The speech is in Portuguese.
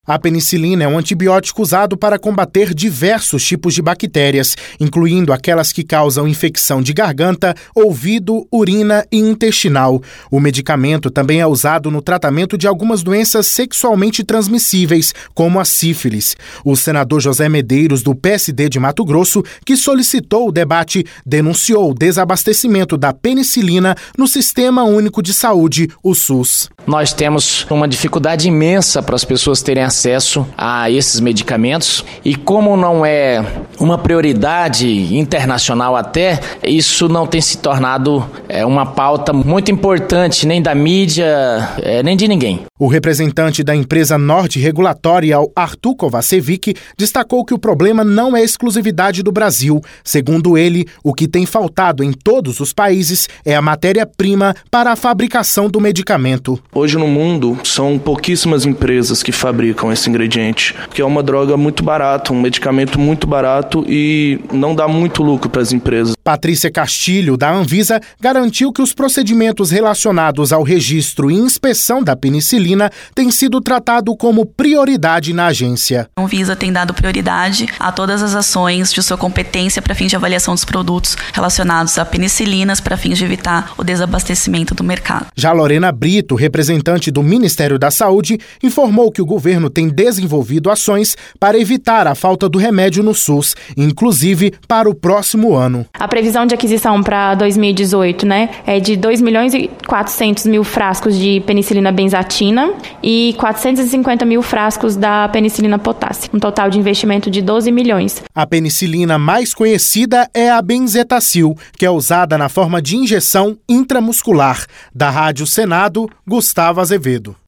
A penicilina é um antibiótico usado para combater diversos tipos de bactérias, incluindo aquelas que causam infecção de garganta, ouvido, urina e intestinal. O medicamento também é usado no tratamento de algumas doenças sexualmente transmissíveis, como a sífilis. O senador José Medeiros, do PSD de Mato Grosso, que solicitou o debate, denunciou o desabastecimento da penicilina no Sistema Único de Saúde, o SUS. Nós temos uma dificuldade imensa para as pessoas terem acesso a esses medicamentos e como não é uma prioridade internacional até, isso não tem se tornado uma pauta muito importante nem da mídia, nem de ninguém. O representante da empresa Norte Regulatória, Arthur Kovacevic, destacou que o problema não é exclusividade do Brasil. Segundo ele, o que tem faltado em todos os países é a matéria-prima para a fabricação do medicamento. Hoje no mundo são pouquíssimas empresas que fabricam esse ingrediente, porque é uma droga muito barata, um medicamento muito barato e não dá muito lucro para as empresas. Patrícia Castilho, da Anvisa, garantiu que os procedimentos relacionados ao registro e inspeção da penicilina têm sido tratados como prioridade na agência. A Anvisa tem dado prioridade a todas as ações de sua competência para fins de avaliação dos produtos relacionados a penicilinas para fins de evitar o desabastecimento do mercado. Já Lorena Brito, representante do Ministério da Saúde, informou que o governo tem desenvolvido ações para evitar a falta do remédio no SUS, inclusive para o próximo ano. A previsão de aquisição para 2018, é de 2.400.000 frascos de penicilina benzatina e 450.000 frascos da penicilina potássica, um total de investimento de 12 milhões. A penicilina mais conhecida é a benzetacil, que é usada na forma de injeção intramuscular. Da Rádio Senado, Gustavo Azevedo.